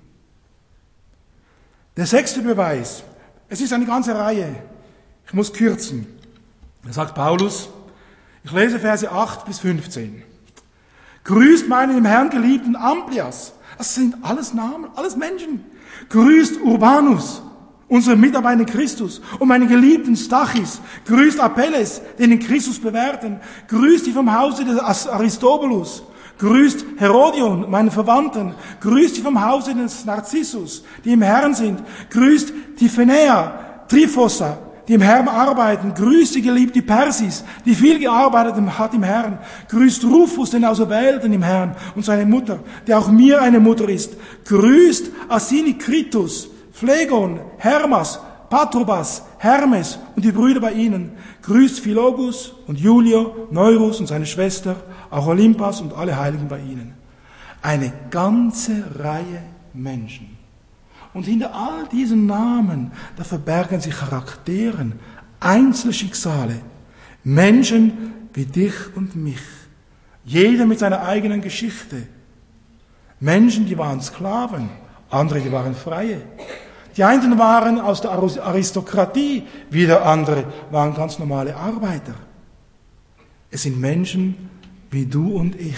Der 6. Beweis. Es ist eine ganze Reihe. Ich muss kürzen. Da sagt Paulus, ich lese Verse 8 bis 15. Grüßt meinen im Herrn geliebten Amplias. Das sind alles Namen, alles Menschen. Grüßt Urbanus, unseren Mitarbeiter in Christus, und meinen geliebten Stachys. Grüßt Apelles, den in Christus bewährten. Grüßt die vom Hause des Aristobulus. Grüßt Herodion, meinen Verwandten. Grüßt die vom Hause des Narzissus, die im Herrn sind. Grüßt Tiphynea, Tryphosa, die im Herrn arbeiten. Grüßt die geliebte Persis, die viel gearbeitet hat im Herrn. Grüßt Rufus, den Auserwählten im Herrn, und seine Mutter, der auch mir eine Mutter ist. Grüßt Asinikritus, Phlegon, Hermas, Patrobas, Hermes und die Brüder bei ihnen. Grüßt Philogus und Julio, Neurus und seine Schwester, auch Olympas und alle Heiligen bei ihnen. Eine ganze Reihe Menschen. Und hinter all diesen Namen, da verbergen sich Charakteren, Einzelschicksale, Menschen wie dich und mich. Jeder mit seiner eigenen Geschichte. Menschen, die waren Sklaven, andere, die waren Freie. Die einen waren aus der Aristokratie, wieder andere waren ganz normale Arbeiter. Es sind Menschen wie du und ich.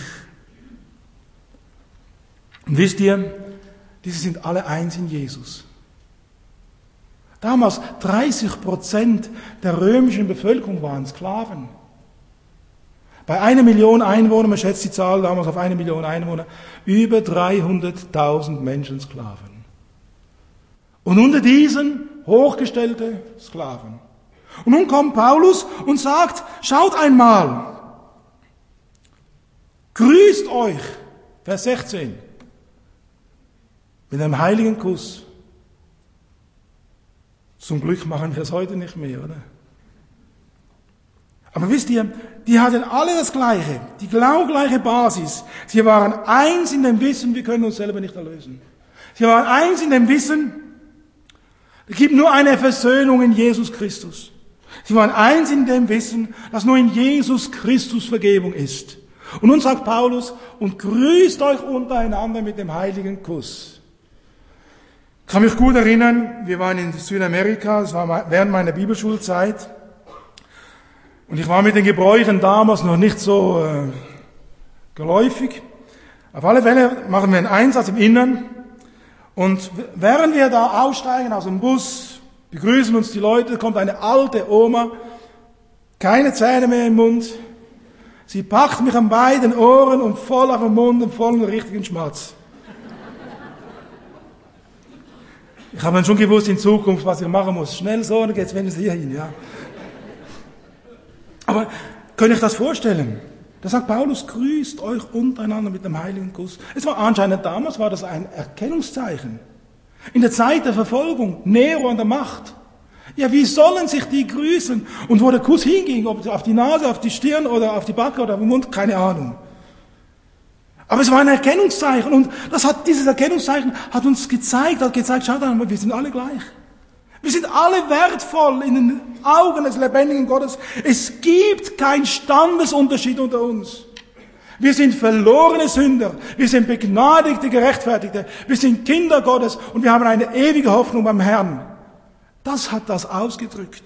Und wisst ihr, diese sind alle eins in Jesus. Damals 30% der römischen Bevölkerung waren Sklaven. Bei 1 Million Einwohnern, man schätzt die Zahl damals auf 1 Million Einwohner, über 300.000 Menschen Sklaven. Und unter diesen hochgestellte Sklaven. Und nun kommt Paulus und sagt, schaut einmal, grüßt euch, Vers 16, mit einem heiligen Kuss. Zum Glück machen wir es heute nicht mehr, oder? Aber wisst ihr, die hatten alle das Gleiche, die genau gleiche Basis. Sie waren eins in dem Wissen, wir können uns selber nicht erlösen. Sie waren eins in dem Wissen, es gibt nur eine Versöhnung in Jesus Christus. Sie waren eins in dem Wissen, dass nur in Jesus Christus Vergebung ist. Und nun sagt Paulus, und grüßt euch untereinander mit dem heiligen Kuss. Ich kann mich gut erinnern, wir waren in Südamerika, das war während meiner Bibelschulzeit. Und ich war mit den Gebräuchen damals noch nicht so geläufig. Auf alle Fälle machen wir einen Einsatz im Innern. Und während wir da aussteigen aus dem Bus, begrüßen uns die Leute, kommt eine alte Oma, keine Zähne mehr im Mund. Sie packt mich an beiden Ohren und voll auf den Mund und voll einen richtigen Schmatz. Ich habe dann schon gewusst in Zukunft, was ich machen muss. Schnell so, dann geht's wenigstens hier hin, ja. Aber könnt ihr euch das vorstellen? Da sagt Paulus, grüßt euch untereinander mit dem heiligen Kuss. Es war anscheinend damals, war das ein Erkennungszeichen. In der Zeit der Verfolgung, Nero an der Macht. Ja, wie sollen sich die grüßen? Und wo der Kuss hinging, ob auf die Nase, auf die Stirn oder auf die Backe oder auf den Mund, keine Ahnung. Aber es war ein Erkennungszeichen und dieses Erkennungszeichen hat uns gezeigt, schaut mal, wir sind alle gleich. Wir sind alle wertvoll in den Augen des lebendigen Gottes. Es gibt keinen Standesunterschied unter uns. Wir sind verlorene Sünder. Wir sind begnadigte Gerechtfertigte. Wir sind Kinder Gottes und wir haben eine ewige Hoffnung beim Herrn. Das hat das ausgedrückt.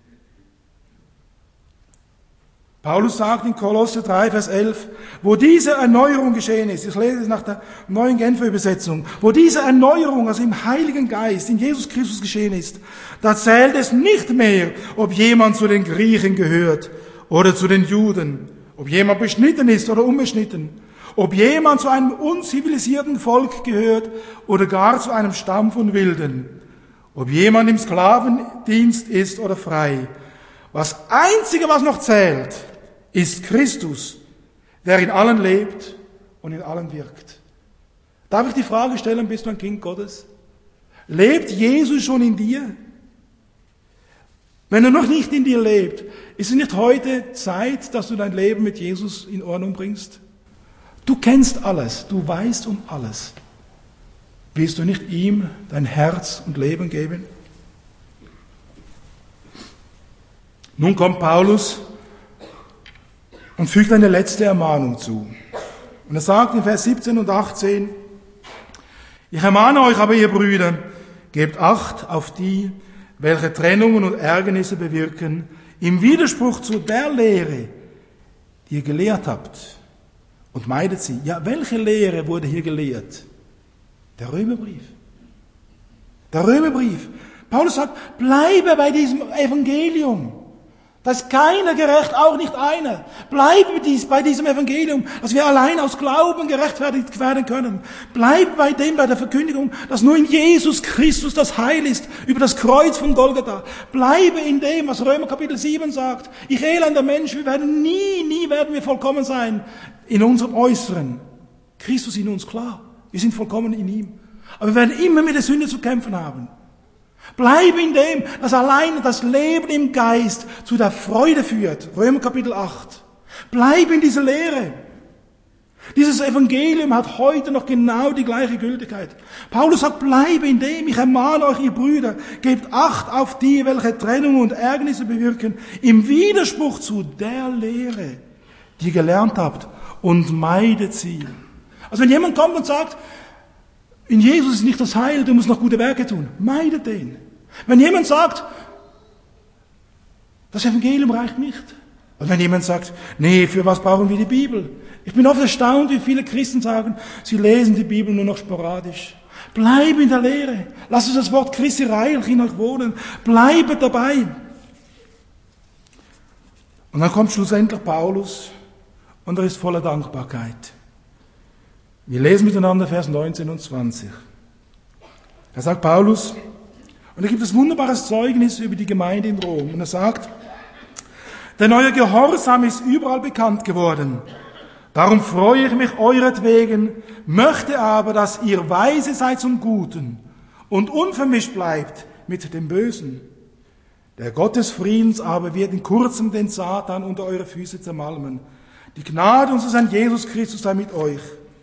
Paulus sagt in Kolosser 3, Vers 11, wo diese Erneuerung geschehen ist, ich lese es nach der neuen Genfer Übersetzung, wo diese Erneuerung, also im Heiligen Geist, in Jesus Christus geschehen ist, da zählt es nicht mehr, ob jemand zu den Griechen gehört oder zu den Juden, ob jemand beschnitten ist oder unbeschnitten, ob jemand zu einem unzivilisierten Volk gehört oder gar zu einem Stamm von Wilden, ob jemand im Sklavendienst ist oder frei. Das Einzige, was noch zählt, ist Christus, der in allen lebt und in allen wirkt. Darf ich die Frage stellen, bist du ein Kind Gottes? Lebt Jesus schon in dir? Wenn er noch nicht in dir lebt, ist es nicht heute Zeit, dass du dein Leben mit Jesus in Ordnung bringst? Du kennst alles, du weißt um alles. Willst du nicht ihm dein Herz und Leben geben? Nun kommt Paulus und fügt eine letzte Ermahnung zu. Und er sagt in Vers 17 und 18, ich ermahne euch aber, ihr Brüder, gebt Acht auf die, welche Trennungen und Ärgernisse bewirken, im Widerspruch zu der Lehre, die ihr gelehrt habt, und meidet sie. Ja, welche Lehre wurde hier gelehrt? Der Römerbrief. Der Römerbrief. Paulus sagt, bleibe bei diesem Evangelium. Da ist keiner gerecht, auch nicht einer. Bleibe bei diesem Evangelium, dass wir allein aus Glauben gerechtfertigt werden können. Bleibe bei der Verkündigung, dass nur in Jesus Christus das Heil ist, über das Kreuz von Golgatha. Bleibe in dem, was Römer Kapitel 7 sagt. Ich elender Mensch, wir werden nie werden wir vollkommen sein in unserem Äußeren. Christus in uns, klar. Wir sind vollkommen in ihm. Aber wir werden immer mit der Sünde zu kämpfen haben. Bleib in dem, dass alleine das Leben im Geist zu der Freude führt. Römer Kapitel 8. Bleib in dieser Lehre. Dieses Evangelium hat heute noch genau die gleiche Gültigkeit. Paulus sagt, bleib in dem. Ich ermahne euch, ihr Brüder, gebt Acht auf die, welche Trennung und Ärgernisse bewirken, im Widerspruch zu der Lehre, die ihr gelernt habt, und meidet sie. Also wenn jemand kommt und sagt, in Jesus ist nicht das Heil, du musst noch gute Werke tun. Meide den. Wenn jemand sagt, das Evangelium reicht nicht. Und wenn jemand sagt, nee, für was brauchen wir die Bibel? Ich bin oft erstaunt, wie viele Christen sagen, sie lesen die Bibel nur noch sporadisch. Bleib in der Lehre. Lasst uns das Wort Christi reichlich in euch wohnen. Bleibe dabei. Und dann kommt schlussendlich Paulus und er ist voller Dankbarkeit. Wir lesen miteinander Vers 19 und 20. Da sagt Paulus, und er gibt das wunderbares Zeugnis über die Gemeinde in Rom. Und er sagt, denn euer Gehorsam ist überall bekannt geworden. Darum freue ich mich euretwegen, möchte aber, dass ihr weise seid zum Guten und unvermischt bleibt mit dem Bösen. Der Gott des Friedens aber wird in kurzem den Satan unter eure Füße zermalmen. Die Gnade unseres Herrn Jesus Christus sei mit euch.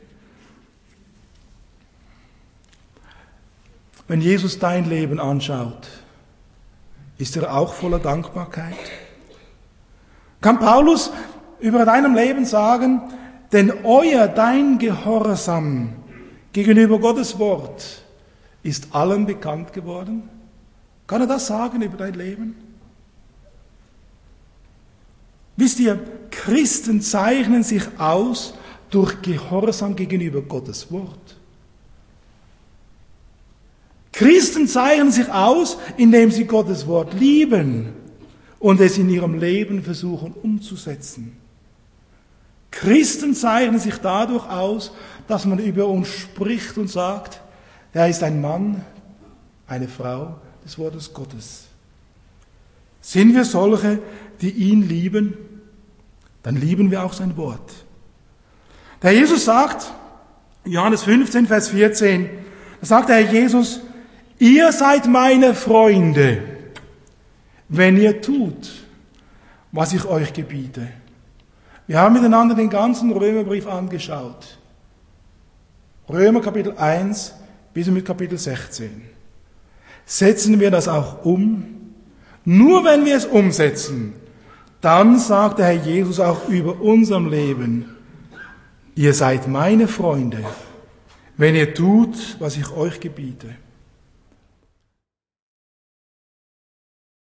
Wenn Jesus dein Leben anschaut, ist er auch voller Dankbarkeit? Kann Paulus über deinem Leben sagen, denn dein Gehorsam gegenüber Gottes Wort ist allen bekannt geworden? Kann er das sagen über dein Leben? Wisst ihr, Christen zeichnen sich aus durch Gehorsam gegenüber Gottes Wort. Christen zeichnen sich aus, indem sie Gottes Wort lieben und es in ihrem Leben versuchen umzusetzen. Christen zeichnen sich dadurch aus, dass man über uns spricht und sagt, er ist ein Mann, eine Frau des Wortes Gottes. Sind wir solche, die ihn lieben? dann lieben wir auch sein Wort. Der Herr Jesus sagt, Johannes 15, Vers 14, da sagt der Herr Jesus, ihr seid meine Freunde, wenn ihr tut, was ich euch gebiete. Wir haben miteinander den ganzen Römerbrief angeschaut. Römer Kapitel 1 bis mit Kapitel 16. Setzen wir das auch um? Nur wenn wir es umsetzen, dann sagt der Herr Jesus auch über unserem Leben, ihr seid meine Freunde, wenn ihr tut, was ich euch gebiete.